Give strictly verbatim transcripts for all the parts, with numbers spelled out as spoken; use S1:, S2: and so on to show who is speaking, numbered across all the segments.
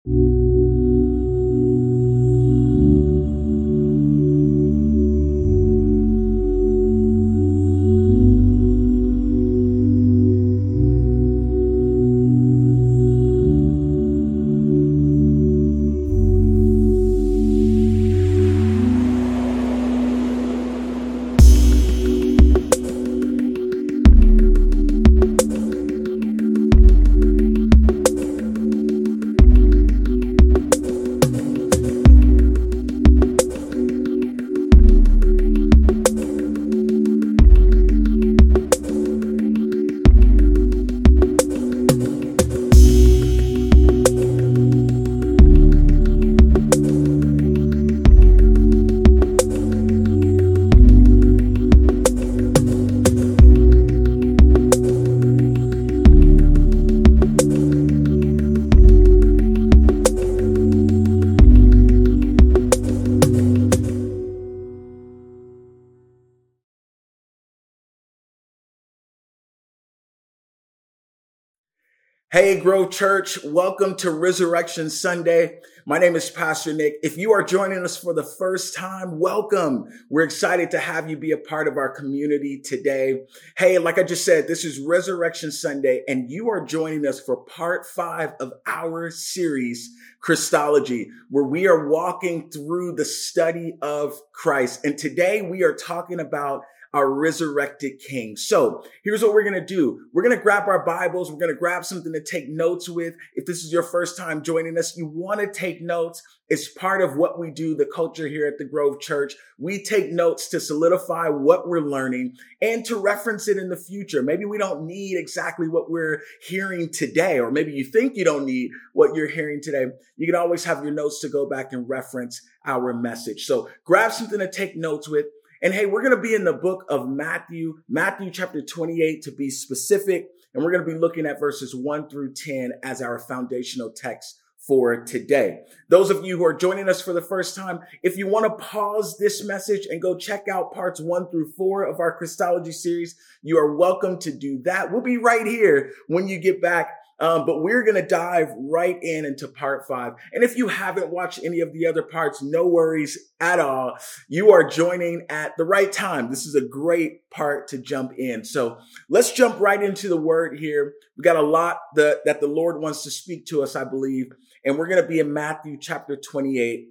S1: Hey, Grove Church, welcome to Resurrection Sunday. My name is Pastor Nick. If you are joining us for the first time, welcome. We're excited to have you be a part of our community today. Hey, like I just said, this is Resurrection Sunday, and you are joining us for part five of our series, Christology, where we are walking through the study of Christ. And today we are talking about our resurrected King. So here's what we're going to do. We're going to grab our Bibles. We're going to grab something to take notes with. If this is your first time joining us, you want to take notes. It's part of what we do, the culture here at the Grove Church. We take notes to solidify what we're learning and to reference it in the future. Maybe we don't need exactly what we're hearing today, or maybe you think you don't need what you're hearing today. You can always have your notes to go back and reference our message. So grab something to take notes with. And hey, we're going to be in the book of Matthew, Matthew chapter twenty-eight to be specific. And we're going to be looking at verses one through ten as our foundational text for today. Those of you who are joining us for the first time, if you want to pause this message and go check out parts one through four of our Christology series, you are welcome to do that. We'll be right here when you get back. Um, but we're going to dive right in into part five. And if you haven't watched any of the other parts, no worries at all. You are joining at the right time. This is a great part to jump in. So let's jump right into the word here. We got a lot that, that the Lord wants to speak to us, I believe. And we're going to be in Matthew chapter twenty-eight.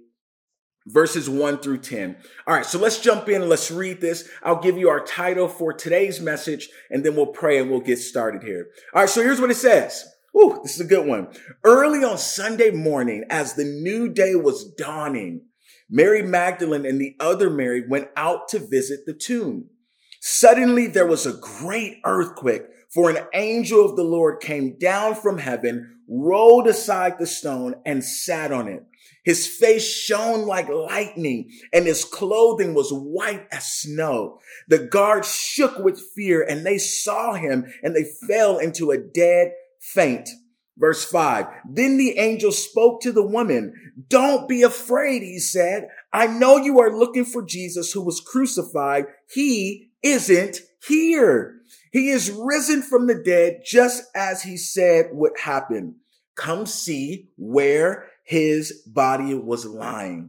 S1: Verses one through ten. All right, so let's jump in and let's read this. I'll give you our title for today's message, and then we'll pray and we'll get started here. All right, so here's what it says. Ooh, this is a good one. Early on Sunday morning, as the new day was dawning, Mary Magdalene and the other Mary went out to visit the tomb. Suddenly there was a great earthquake, for an angel of the Lord came down from heaven, rolled aside the stone, and sat on it. His face shone like lightning, and his clothing was white as snow. The guards shook with fear, and they saw him, and they fell into a dead faint. Verse five. Then the angel spoke to the woman. Don't be afraid, he said. I know you are looking for Jesus who was crucified. He isn't here. He is risen from the dead, just as he said would happen. Come see where his body was lying.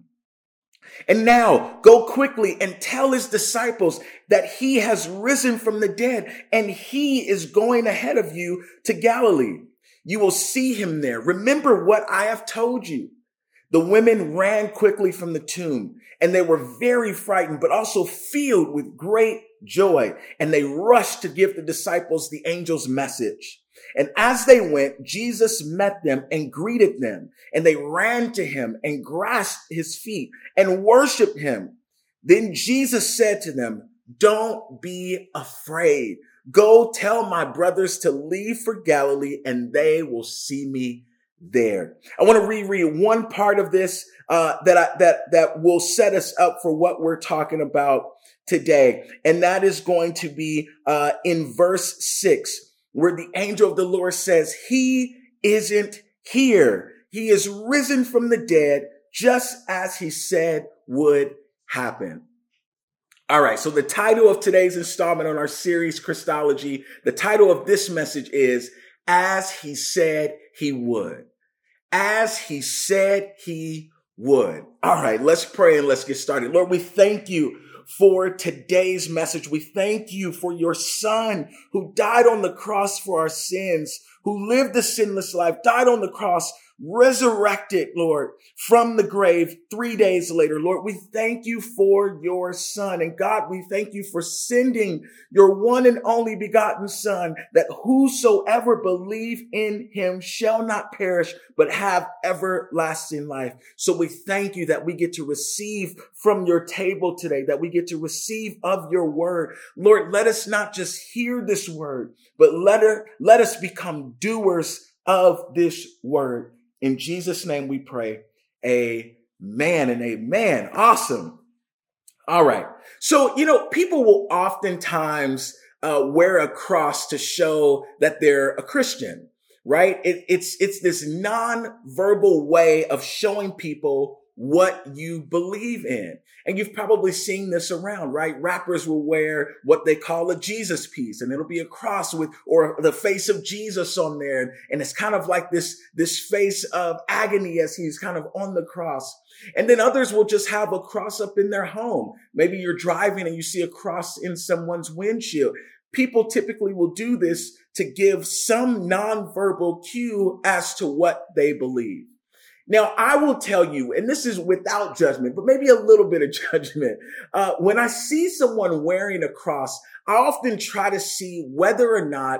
S1: And now go quickly and tell his disciples that he has risen from the dead and he is going ahead of you to Galilee. You will see him there. Remember what I have told you. The women ran quickly from the tomb, and they were very frightened, but also filled with great joy. And they rushed to give the disciples the angel's message. And as they went, Jesus met them and greeted them. And they ran to him and grasped his feet and worshiped him. Then Jesus said to them, don't be afraid. Go tell my brothers to leave for Galilee, and they will see me there. I want to reread one part of this uh, that I, that that will set us up for what we're talking about today, and that is going to be uh, in verse six, where the angel of the Lord says, "He isn't here. He is risen from the dead, just as he said would happen." All right, so the title of today's installment on our series, Christology, the title of this message is, As He Said He Would. as he said he would. All right, let's pray and let's get started. Lord, we thank you for today's message. We thank you for your son who died on the cross for our sins, who lived a sinless life, died on the cross, resurrected, Lord, from the grave three days later. Lord, we thank you for your son. And God, we thank you for sending your one and only begotten son, that whosoever believe in him shall not perish, but have everlasting life. So we thank you that we get to receive from your table today, that we get to receive of your word. Lord, let us not just hear this word, but let, her, let us become doers of this word. In Jesus' name we pray. Amen and amen. Awesome. All right. So, you know, people will oftentimes uh, wear a cross to show that they're a Christian, right? It, it's, it's this non-verbal way of showing people what you believe in. And you've probably seen this around, right? Rappers will wear what they call a Jesus piece, and it'll be a cross with, or the face of Jesus on there. And it's kind of like this, this face of agony as he's kind of on the cross. And then others will just have a cross up in their home. Maybe you're driving and you see a cross in someone's windshield. People typically will do this to give some nonverbal cue as to what they believe. Now, I will tell you, and this is without judgment, but maybe a little bit of judgment. Uh, when I see someone wearing a cross, I often try to see whether or not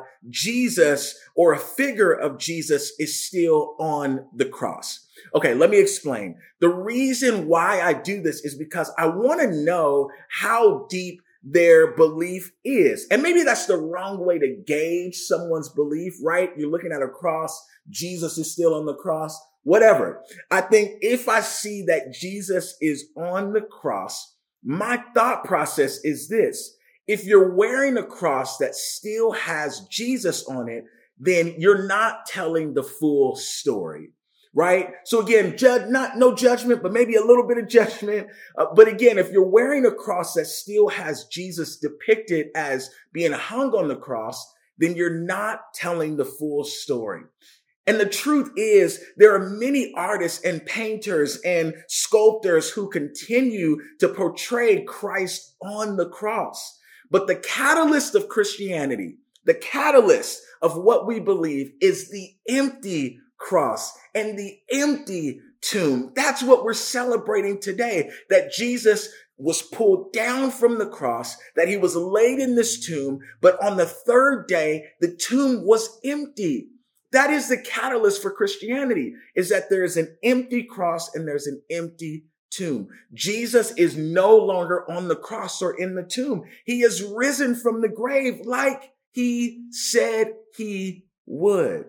S1: Jesus or a figure of Jesus is still on the cross. Okay, let me explain. The reason why I do this is because I want to know how deep their belief is. And maybe that's the wrong way to gauge someone's belief, right? You're looking at a cross. Jesus is still on the cross. Whatever. I think if I see that Jesus is on the cross, my thought process is this. If you're wearing a cross that still has Jesus on it, then you're not telling the full story, right? So again, judge, not no judgment, but maybe a little bit of judgment. Uh, but again, if you're wearing a cross that still has Jesus depicted as being hung on the cross, then you're not telling the full story. And the truth is, there are many artists and painters and sculptors who continue to portray Christ on the cross. But the catalyst of Christianity, the catalyst of what we believe, is the empty cross and the empty tomb. That's what we're celebrating today, that Jesus was pulled down from the cross, that he was laid in this tomb, but on the third day, the tomb was empty. That is the catalyst for Christianity, is that there is an empty cross and there's an empty tomb. Jesus is no longer on the cross or in the tomb. He is risen from the grave like he said he would.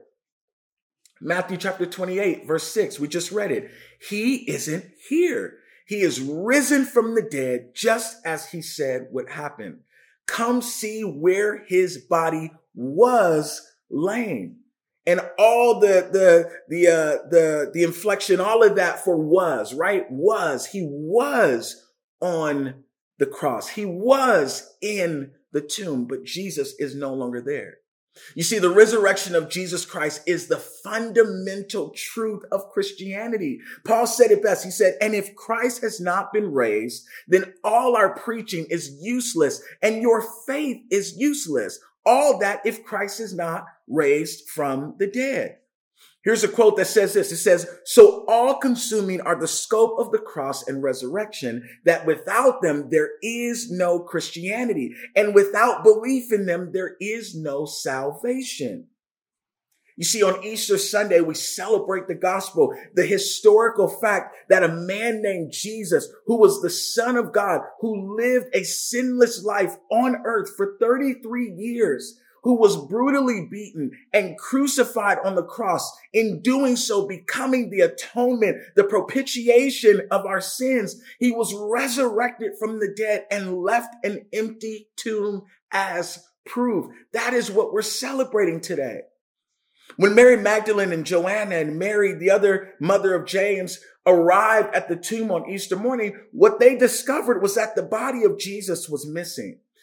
S1: Matthew chapter twenty-eight, verse six, we just read it. He isn't here. He is risen from the dead, just as he said would happen. Come see where his body was laying. And all the, the, the, uh, the, the inflection, all of that for was, right? Was, he was on the cross. He was in the tomb, but Jesus is no longer there. You see, the resurrection of Jesus Christ is the fundamental truth of Christianity. Paul said it best. He said, and if Christ has not been raised, then all our preaching is useless and your faith is useless. All that if Christ is not raised from the dead. Here's a quote that says this. It says, so all consuming are the scope of the cross and resurrection, that without them, there is no Christianity. And without belief in them, there is no salvation. You see, on Easter Sunday, we celebrate the gospel, the historical fact that a man named Jesus, who was the Son of God, who lived a sinless life on earth for thirty-three years, who was brutally beaten and crucified on the cross, in doing so becoming the atonement, the propitiation of our sins. He was resurrected from the dead and left an empty tomb as proof. That is what we're celebrating today. When Mary Magdalene and Joanna and Mary, the other mother of James, arrived at the tomb on Easter morning, what they discovered was that the body of Jesus was missing.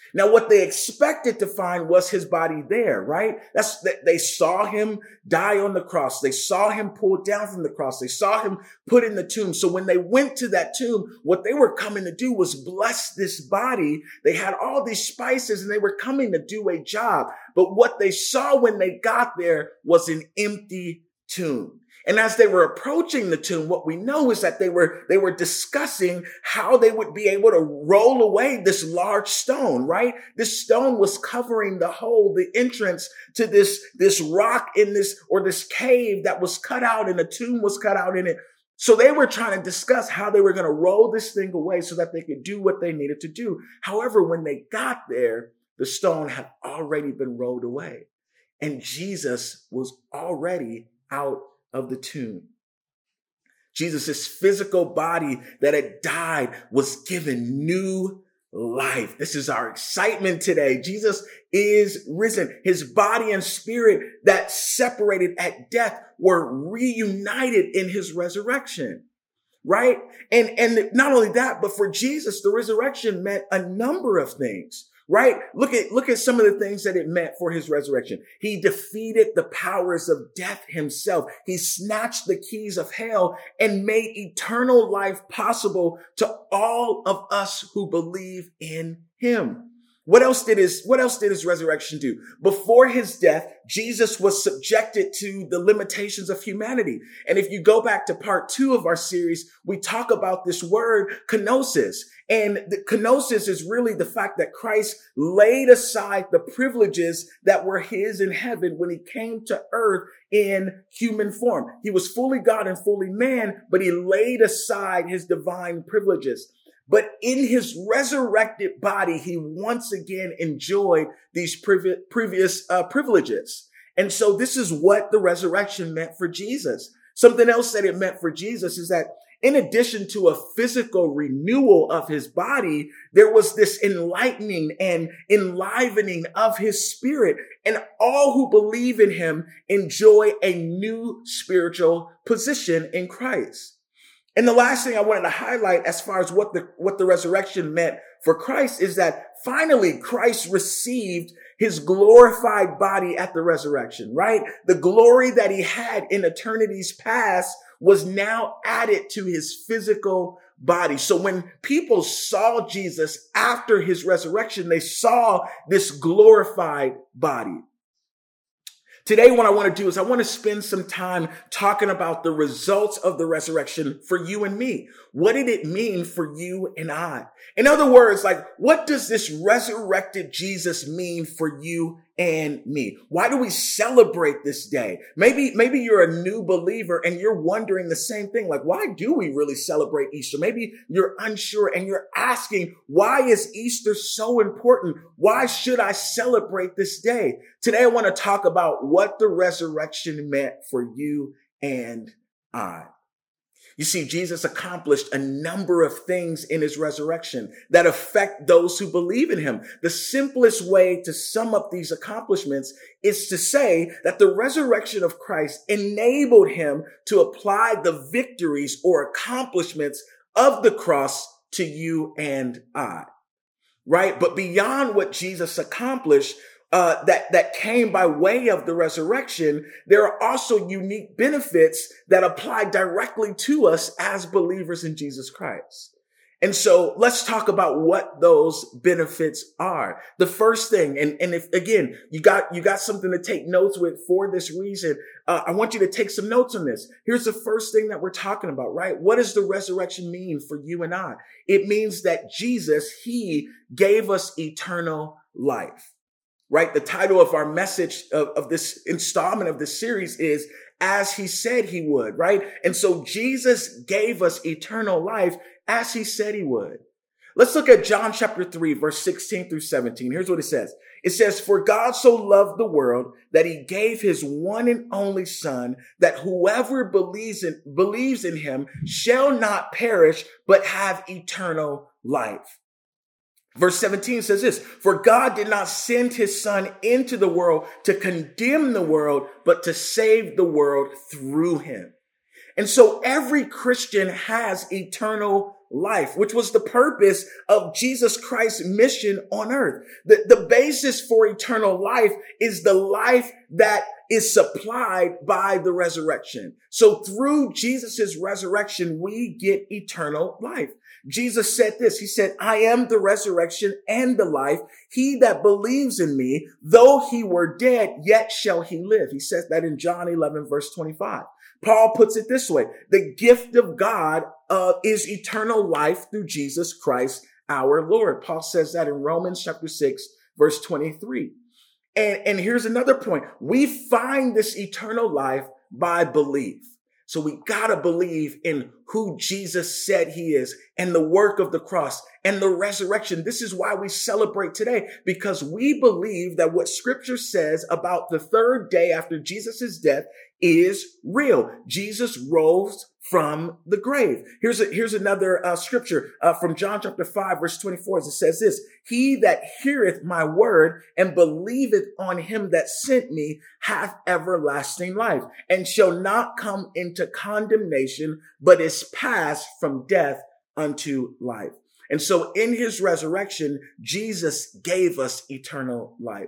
S1: Now, what they expected to find was his body there, right? That's that they saw him die on the cross. They saw him pulled down from the cross. They saw him put in the tomb. So when they went to that tomb, what they were coming to do was bless this body. They had all these spices and they were coming to do a job. But what they saw when they got there was an empty tomb. And as they were approaching the tomb, what we know is that they were, they were discussing how they would be able to roll away this large stone, right? This stone was covering the hole, the entrance to this, this rock in this, or this cave that was cut out and a tomb was cut out in it. So they were trying to discuss how they were going to roll this thing away so that they could do what they needed to do. However, when they got there, the stone had already been rolled away and Jesus was already out of the tomb. Jesus' physical body that had died was given new life. This is our excitement today. Jesus is risen. His body and spirit that separated at death were reunited in his resurrection, right? And, and not only that, but for Jesus, the resurrection meant a number of things. Right? Look at, look at some of the things that it meant for his resurrection. He defeated the powers of death himself. He snatched the keys of hell and made eternal life possible to all of us who believe in him. What else did his, what else did his resurrection do? Before his death, Jesus was subjected to the limitations of humanity. And if you go back to part two of our series, we talk about this word kenosis. And the kenosis is really the fact that Christ laid aside the privileges that were his in heaven when he came to earth in human form. He was fully God and fully man, but he laid aside his divine privileges. But in his resurrected body, he once again enjoyed these previ- previous uh, privileges. And so this is what the resurrection meant for Jesus. Something else that it meant for Jesus is that in addition to a physical renewal of his body, there was this enlightening and enlivening of his spirit. And all who believe in him enjoy a new spiritual position in Christ. And the last thing I wanted to highlight as far as what the, what the resurrection meant for Christ is that finally Christ received his glorified body at the resurrection, right? The glory that he had in eternity's past was now added to his physical body. So when people saw Jesus after his resurrection, they saw this glorified body. Today, what I want to do is I want to spend some time talking about the results of the resurrection for you and me. What did it mean for you and I? In other words, like, what does this resurrected Jesus mean for you and me? Why do we celebrate this day? Maybe, maybe you're a new believer and you're wondering the same thing. Like, why do we really celebrate Easter? Maybe you're unsure and you're asking, why is Easter so important? Why should I celebrate this day? Today, I want to talk about what the resurrection meant for you and I. You see, Jesus accomplished a number of things in his resurrection that affect those who believe in him. The simplest way to sum up these accomplishments is to say that the resurrection of Christ enabled him to apply the victories or accomplishments of the cross to you and I, right? But beyond what Jesus accomplished, Uh, that, that came by way of the resurrection, there are also unique benefits that apply directly to us as believers in Jesus Christ. And so let's talk about what those benefits are. The first thing, and, and if, again, you got, you got something to take notes with for this reason, uh, I want you to take some notes on this. Here's the first thing that we're talking about, right? What does the resurrection mean for you and I? It means that Jesus, he gave us eternal life. Right? The title of our message of, of this installment of this series is As He Said He Would, right? And so Jesus gave us eternal life as he said he would. Let's look at John chapter three, verse sixteen through seventeen. Here's what it says. It says, "For God so loved the world that he gave his one and only son, that whoever believes in, believes in him shall not perish, but have eternal life." Verse seventeen says this, "For God did not send his son into the world to condemn the world, but to save the world through him." And so every Christian has eternal life, which was the purpose of Jesus Christ's mission on earth. The, the basis for eternal life is the life that is supplied by the resurrection. So through Jesus' resurrection, we get eternal life. Jesus said this, he said, I am the resurrection and the life. He that believes in me, though he were dead, yet shall he live. He says that in John eleven, verse twenty-five. Paul puts it this way, the gift of God uh, is eternal life through Jesus Christ, our Lord. Paul says that in Romans chapter six, verse twenty-three. And, and here's another point. We find this eternal life by belief. So we gotta believe in who Jesus said he is and the work of the cross and the resurrection. This is why we celebrate today, because we believe that what scripture says about the third day after Jesus' death is real. Jesus rose from the grave. Here's a, here's another uh, scripture uh, from John chapter five, verse twenty-four. As it says this, he that heareth my word and believeth on him that sent me hath everlasting life and shall not come into condemnation, but is passed from death unto life. And so in his resurrection, Jesus gave us eternal life.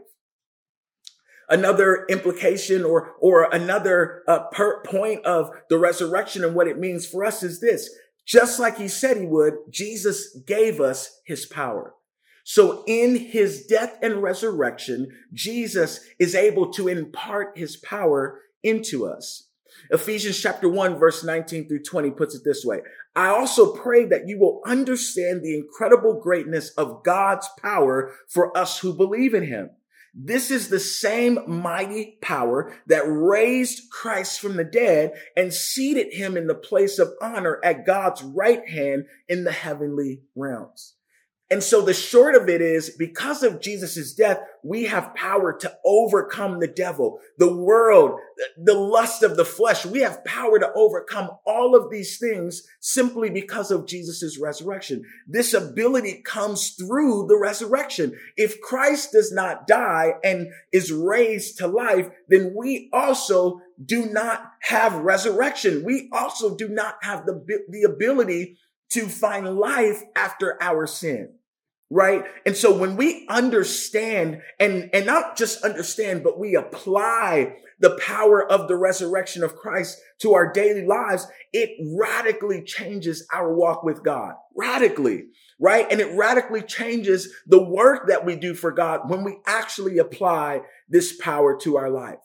S1: Another implication or, or another uh, per point of the resurrection and what it means for us is this. Just like he said he would, Jesus gave us his power. So in his death and resurrection, Jesus is able to impart his power into us. Ephesians chapter one, verse nineteen through twenty puts it this way. I also pray that you will understand the incredible greatness of God's power for us who believe in him. This is the same mighty power that raised Christ from the dead and seated him in the place of honor at God's right hand in the heavenly realms. And so the short of it is, because of Jesus' death, we have power to overcome the devil, the world, the lust of the flesh. We have power to overcome all of these things simply because of Jesus' resurrection. This ability comes through the resurrection. If Christ does not die and is raised to life, then we also do not have resurrection. We also do not have the, the ability to find life after our sin. Right? And so when we understand and, and not just understand, but we apply the power of the resurrection of Christ to our daily lives, it radically changes our walk with God. Radically. Right? And it radically changes the work that we do for God when we actually apply this power to our life.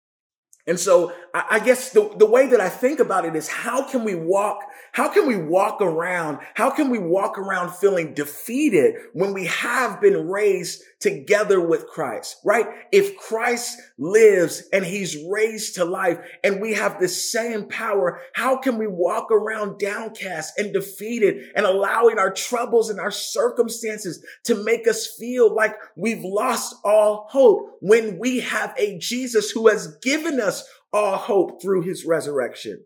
S1: And so I guess the, the way that I think about it is, how can we walk, how can we walk around, how can we walk around feeling defeated when we have been raised together with Christ, right? If Christ lives and he's raised to life and we have the same power, how can we walk around downcast and defeated and allowing our troubles and our circumstances to make us feel like we've lost all hope when we have a Jesus who has given us all hope through his resurrection?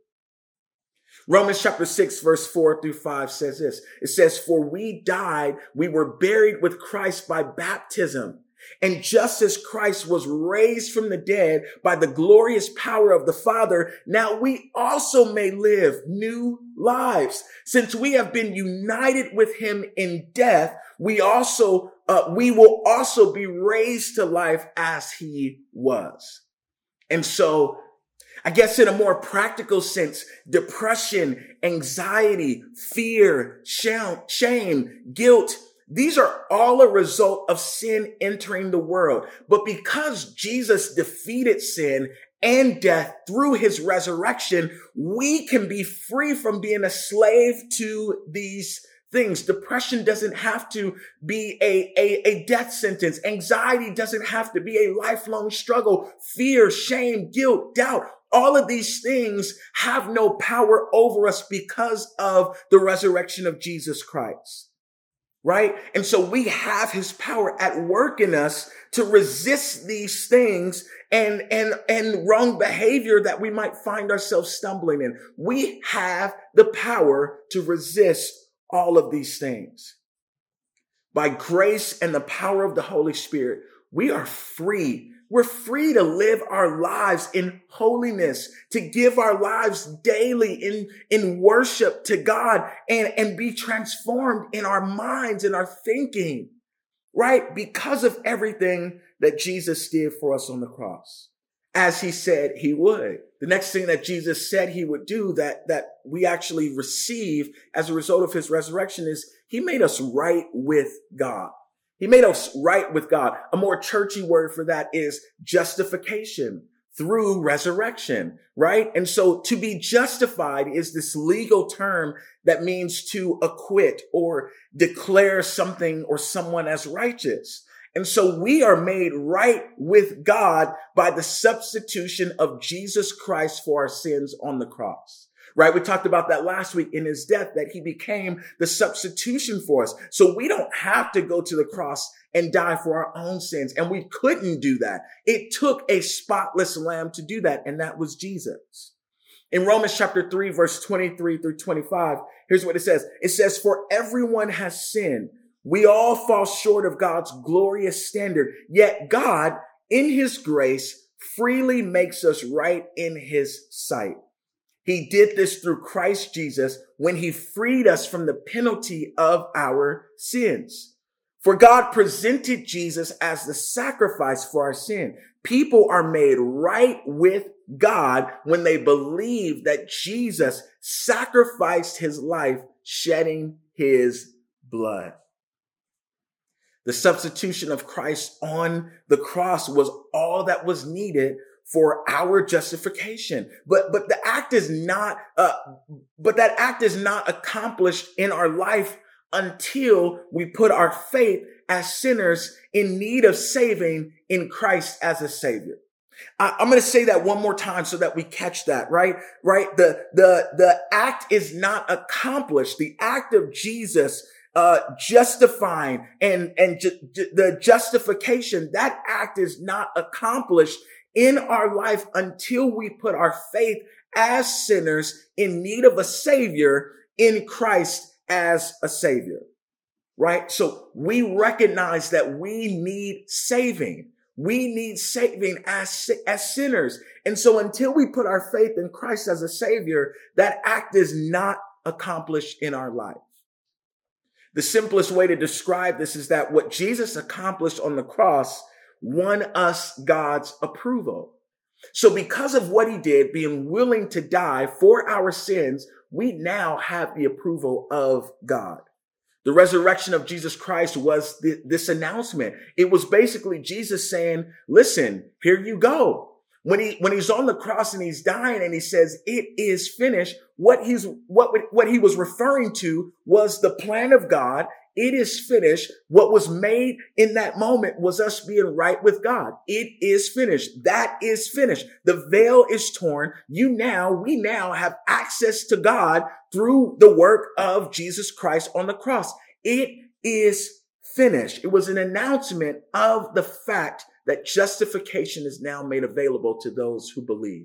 S1: Romans chapter six, verse four through five says this. It says, for we died, we were buried with Christ by baptism. And just as Christ was raised from the dead by the glorious power of the Father, now we also may live new lives. Since we have been united with him in death, we also, uh, we will also be raised to life as he was. And so, I guess in a more practical sense, depression, anxiety, fear, shame, guilt, these are all a result of sin entering the world. But because Jesus defeated sin and death through his resurrection, we can be free from being a slave to these things. Depression doesn't have to be a, a, a death sentence. Anxiety doesn't have to be a lifelong struggle. Fear, shame, guilt, doubt. All of these things have no power over us because of the resurrection of Jesus Christ. Right? And so we have his power at work in us to resist these things and, and, and wrong behavior that we might find ourselves stumbling in. We have the power to resist all of these things. By grace and the power of the Holy Spirit, we are free. We're free to live our lives in holiness, to give our lives daily in, in worship to God and, and be transformed in our minds and our thinking, right? Because of everything that Jesus did for us on the cross, as he said he would. The next thing that Jesus said he would do that, that we actually receive as a result of his resurrection is he made us right with God. He made us right with God. A more churchy word for that is justification through resurrection, right? And so to be justified is this legal term that means to acquit or declare something or someone as righteous. And so we are made right with God by the substitution of Jesus Christ for our sins on the cross. Right? We talked about that last week in his death, that he became the substitution for us. So we don't have to go to the cross and die for our own sins. And we couldn't do that. It took a spotless lamb to do that. And that was Jesus. In Romans chapter three, verse twenty-three through twenty-five, here's what it says. It says, for everyone has sinned. We all fall short of God's glorious standard. Yet God, in his grace, freely makes us right in his sight. He did this through Christ Jesus when he freed us from the penalty of our sins. For God presented Jesus as the sacrifice for our sin. People are made right with God when they believe that Jesus sacrificed his life, shedding his blood. The substitution of Christ on the cross was all that was needed for our justification. But, but the act is not, uh, but that act is not accomplished in our life until we put our faith as sinners in need of saving in Christ as a savior. I, I'm going to say that one more time so that we catch that, right? Right. The, the, the act is not accomplished. The act of Jesus Uh, justifying and, and ju- ju- the justification, that act is not accomplished in our life until we put our faith as sinners in need of a savior in Christ as a savior, right? So we recognize that we need saving. We need saving as, as sinners. And so until we put our faith in Christ as a savior, that act is not accomplished in our life. The simplest way to describe this is that what Jesus accomplished on the cross won us God's approval. So because of what he did, being willing to die for our sins, we now have the approval of God. The resurrection of Jesus Christ was th- this announcement. It was basically Jesus saying, listen, here you go. When he, when he's on the cross and he's dying and he says, it is finished, what he's, what, what he was referring to was the plan of God. It is finished. What was made in that moment was us being right with God. It is finished. That is finished. The veil is torn. You now, we now have access to God through the work of Jesus Christ on the cross. It is finished. It was an announcement of the fact that justification is now made available to those who believe.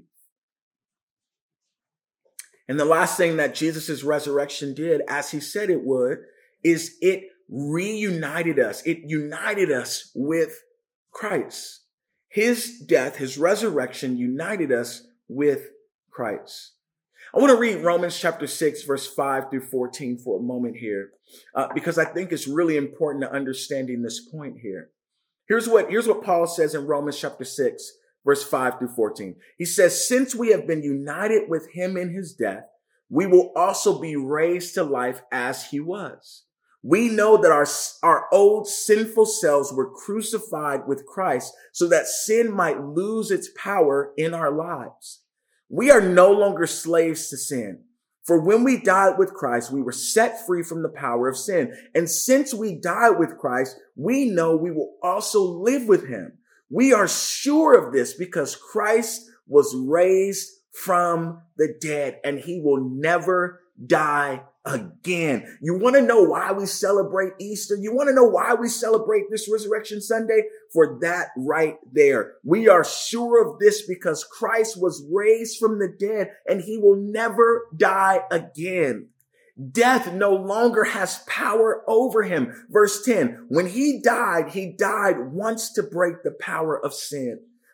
S1: And the last thing that Jesus' resurrection did, as he said it would, is it reunited us. It united us with Christ. His death, his resurrection united us with Christ. I want to read Romans chapter six, verse five through fourteen for a moment here, uh, because I think it's really important to understanding this point here. Here's what, here's what Paul says in Romans chapter six, verse five through fourteen. He says, since we have been united with him in his death, we will also be raised to life as he was. We know that our, our old sinful selves were crucified with Christ so that sin might lose its power in our lives. We are no longer slaves to sin. For when we died with Christ, we were set free from the power of sin. And since we died with Christ, we know we will also live with him. We are sure of this because Christ was raised from the dead and he will never die again. You want to know why we celebrate Easter? You want to know why we celebrate this Resurrection Sunday? For that right there. We are sure of this because Christ was raised from the dead and he will never die again. Death no longer has power over him. Verse ten, when he died, he died once to break the power of sin.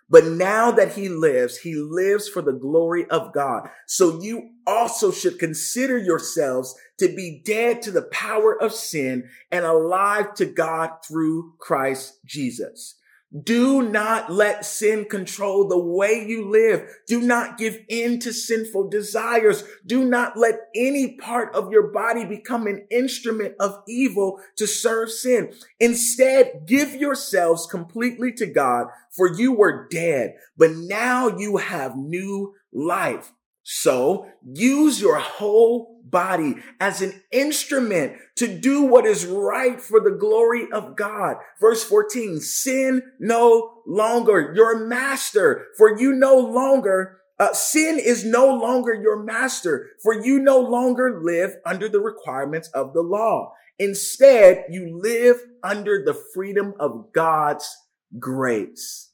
S1: But now that he lives, he lives for the glory of God. So you also should consider yourselves to be dead to the power of sin and alive to God through Christ Jesus. Do not let sin control the way you live. Do not give in to sinful desires. Do not let any part of your body become an instrument of evil to serve sin. Instead, give yourselves completely to God, for you were dead, but now you have new life. So use your whole body as an instrument to do what is right for the glory of God. Verse fourteen, sin no longer your master, for you no longer, uh, sin is no longer your master, for you no longer live under the requirements of the law. Instead, you live under the freedom of God's grace.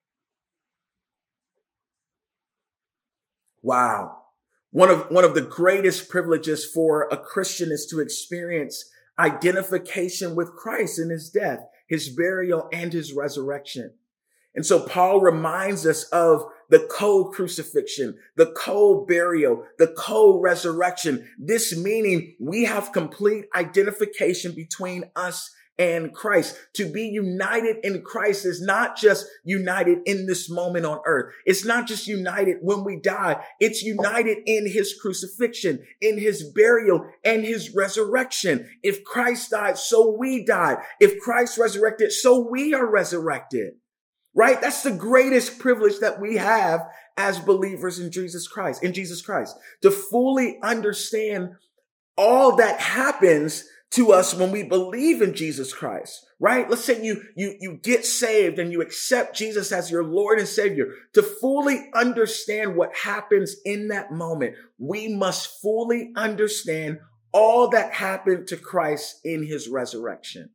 S1: Wow. One of, one of the greatest privileges for a Christian is to experience identification with Christ in his death, his burial, and his resurrection. And so Paul reminds us of the co-crucifixion, the co-burial, the co-resurrection. This meaning we have complete identification between us and Christ. To be united in Christ is not just united in this moment on earth. It's not just united when we die. It's united in his crucifixion, in his burial, and his resurrection. If Christ died, so we died. If Christ resurrected, so we are resurrected. Right? That's the greatest privilege that we have as believers in Jesus Christ, in Jesus Christ, to fully understand all that happens to us when we believe in Jesus Christ, right? Let's say you, you, you get saved and you accept Jesus as your Lord and Savior. To fully understand what happens in that moment, we must fully understand all that happened to Christ in his resurrection.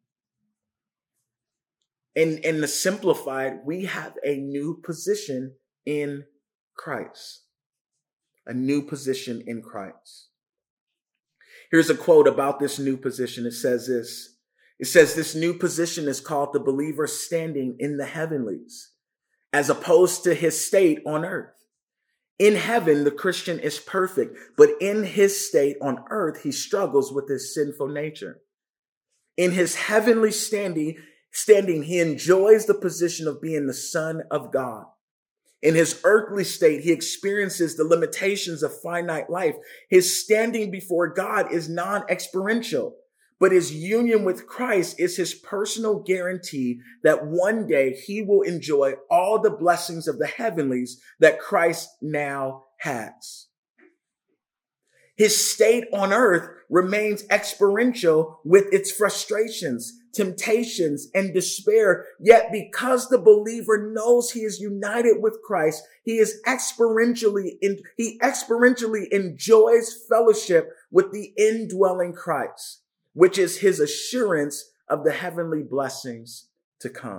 S1: And in the simplified, we have a new position in Christ, a new position in Christ. Here's a quote about this new position. It says this. It says this new position is called the believer standing in the heavenlies, as opposed to his state on earth. In heaven, the Christian is perfect, but in his state on earth, he struggles with his sinful nature. In his heavenly standing, standing, he enjoys the position of being the Son of God. In his earthly state, he experiences the limitations of finite life. His standing before God is non-experiential, but his union with Christ is his personal guarantee that one day he will enjoy all the blessings of the heavenlies that Christ now has. His state on earth remains experiential with its frustrations, temptations, and despair. Yet because the believer knows he is united with Christ, he is experientially, in, he experientially enjoys fellowship with the indwelling Christ, which is his assurance of the heavenly blessings to come.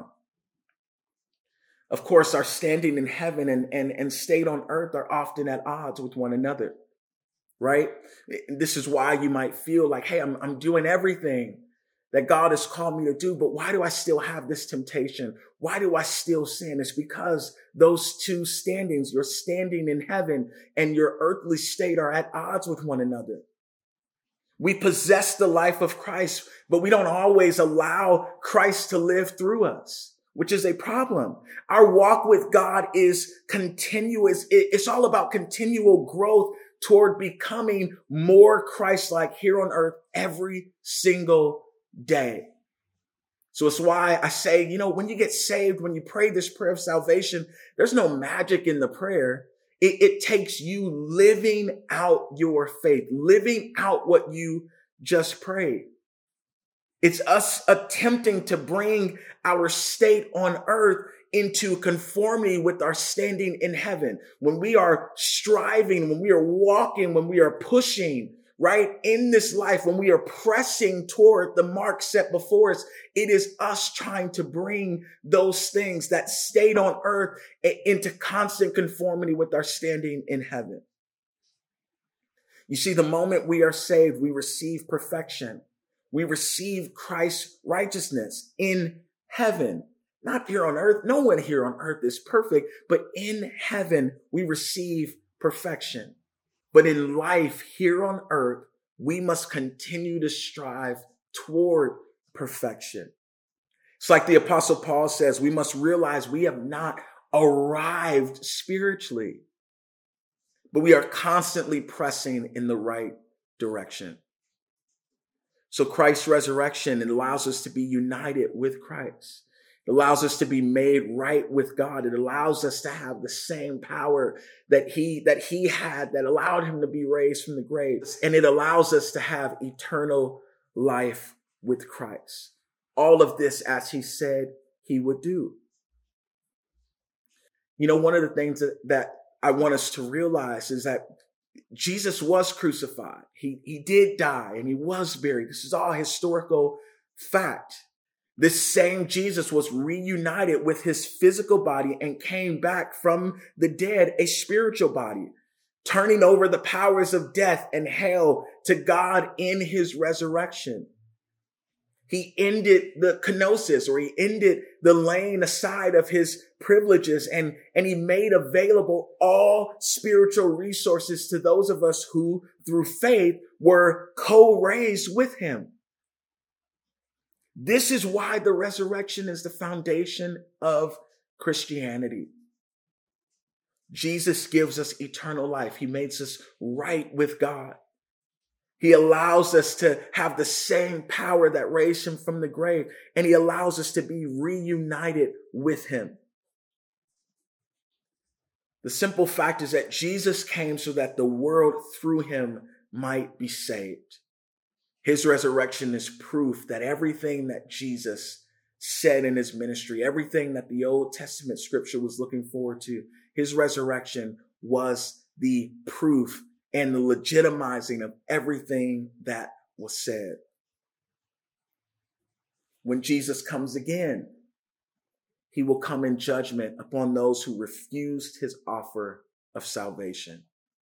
S1: Of course, our standing in heaven and, and, and state on earth are often at odds with one another. Right? This is why you might feel like, hey, I'm, I'm doing everything that God has called me to do, but why do I still have this temptation? Why do I still sin? It's because those two standings, your standing in heaven and your earthly state, are at odds with one another. We possess the life of Christ, but we don't always allow Christ to live through us, which is a problem. Our walk with God is continuous. It's all about continual growth toward becoming more Christ-like here on earth every single day. So it's why I say, you know, when you get saved, when you pray this prayer of salvation, there's no magic in the prayer. It, it takes you living out your faith, living out what you just prayed. It's us attempting to bring our state on earth into conformity with our standing in heaven. When we are striving, when we are walking, when we are pushing, right, in this life, when we are pressing toward the mark set before us, it is us trying to bring those things that stayed on earth into constant conformity with our standing in heaven. You see, the moment we are saved, we receive perfection. We receive Christ's righteousness in heaven. Not here on earth. No one here on earth is perfect, but in heaven, we receive perfection. But in life here on earth, we must continue to strive toward perfection. It's like the Apostle Paul says, we must realize we have not arrived spiritually, but we are constantly pressing in the right direction. So Christ's resurrection, it allows us to be united with Christ. It allows us to be made right with God. It allows us to have the same power that he, that he had that allowed him to be raised from the grave. And it allows us to have eternal life with Christ. All of this as he said he would do. You know, one of the things that, that I want us to realize is that Jesus was crucified. He, he did die and he was buried. This is all historical fact. This same Jesus was reunited with his physical body and came back from the dead, a spiritual body, turning over the powers of death and hell to God in his resurrection. He ended the kenosis, or he ended the laying aside of his privileges, and, and he made available all spiritual resources to those of us who, through faith, were co-raised with him. This is why the resurrection is the foundation of Christianity. Jesus gives us eternal life. He makes us right with God. He allows us to have the same power that raised him from the grave, and he allows us to be reunited with him. The simple fact is that Jesus came so that the world through him might be saved. His resurrection is proof that everything that Jesus said in his ministry, everything that the Old Testament scripture was looking forward to, his resurrection was the proof and the legitimizing of everything that was said. When Jesus comes again, he will come in judgment upon those who refused his offer of salvation.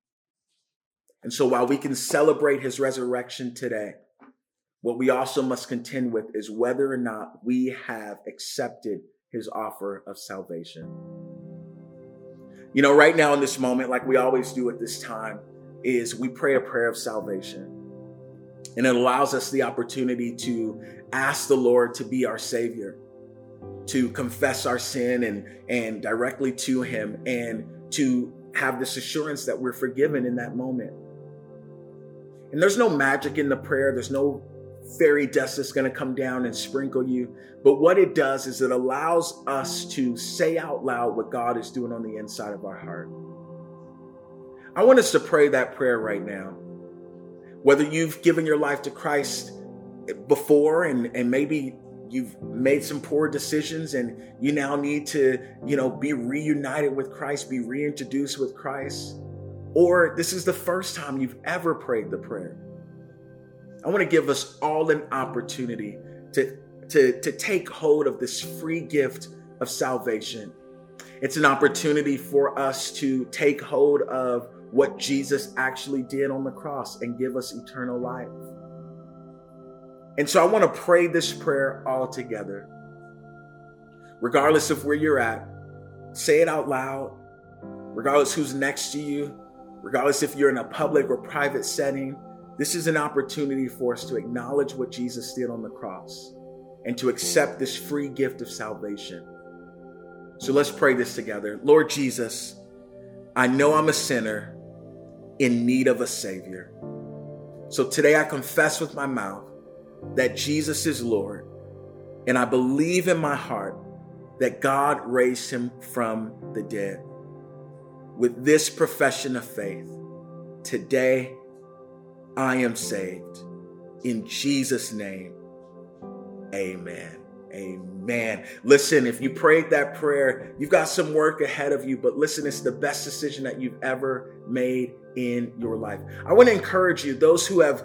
S1: And so while we can celebrate his resurrection today, what we also must contend with is whether or not we have accepted his offer of salvation. You know, right now in this moment, like we always do at this time, is we pray a prayer of salvation. And it allows us the opportunity to ask the Lord to be our Savior, to confess our sin and, and directly to him, and to have this assurance that we're forgiven in that moment. And there's no magic in the prayer. There's no fairy dust that's going to come down and sprinkle you. But what it does is it allows us to say out loud what God is doing on the inside of our heart. I want us to pray that prayer right now. Whether you've given your life to Christ before and, and maybe you've made some poor decisions and you now need to, you know, be reunited with Christ, be reintroduced with Christ, or this is the first time you've ever prayed the prayer. I want to give us all an opportunity to, to, to take hold of this free gift of salvation. It's an opportunity for us to take hold of what Jesus actually did on the cross and give us eternal life. And so I want to pray this prayer all together. Regardless of where you're at, say it out loud. Regardless who's next to you, regardless if you're in a public or private setting, this is an opportunity for us to acknowledge what Jesus did on the cross and to accept this free gift of salvation. So let's pray this together. Lord Jesus, I know I'm a sinner in need of a Savior. So today I confess with my mouth that Jesus is Lord, and I believe in my heart that God raised him from the dead. With this profession of faith, today I am saved. In Jesus' name, amen. Amen. Listen, if you prayed that prayer, you've got some work ahead of you, but listen, it's the best decision that you've ever made in your life. I want to encourage you, those who have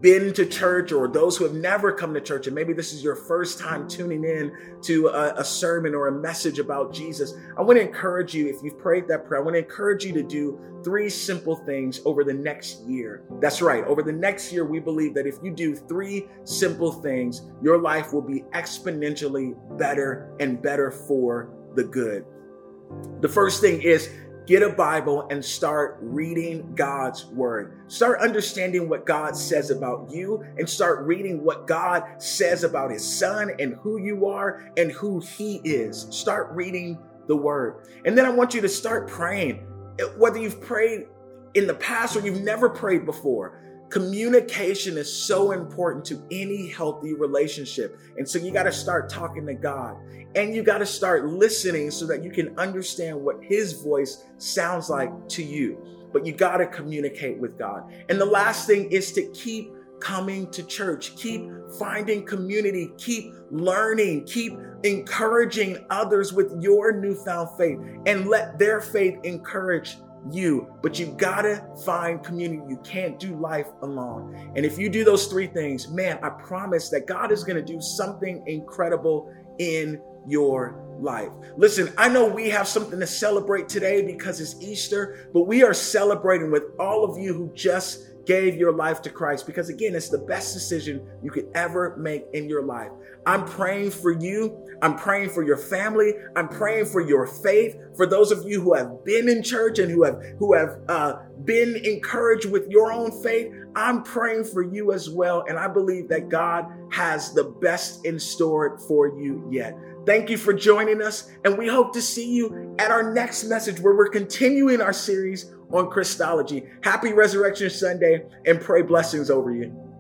S1: been to church or those who have never come to church, and maybe this is your first time tuning in to a, a sermon or a message about Jesus, I want to encourage you, if you've prayed that prayer, I want to encourage you to do three simple things over the next year. That's right. Over the next year, we believe that if you do three simple things, your life will be exponentially better and better for the good. The first thing is get a Bible and start reading God's word. Start understanding what God says about you and start reading what God says about his son and who you are and who he is. Start reading the word. And then I want you to start praying. Whether you've prayed in the past or you've never prayed before, communication is so important to any healthy relationship. And so you got to start talking to God and you got to start listening so that you can understand what his voice sounds like to you. But you got to communicate with God. And the last thing is to keep coming to church, keep finding community, keep learning, keep encouraging others with your newfound faith and let their faith encourage you. But you gotta find community. You can't do life alone. And if you do those three things, man, I promise that God is gonna do something incredible in your life. Listen, I know we have something to celebrate today because it's Easter, but we are celebrating with all of you who just gave your life to Christ, because again, it's the best decision you could ever make in your life. I'm praying for you. I'm praying for your family. I'm praying for your faith. For those of you who have been in church and who have who have uh, been encouraged with your own faith, I'm praying for you as well. And I believe that God has the best in store for you yet. Thank you for joining us, and we hope to see you at our next message where we're continuing our series on Christology. Happy Resurrection Sunday, and pray blessings over you.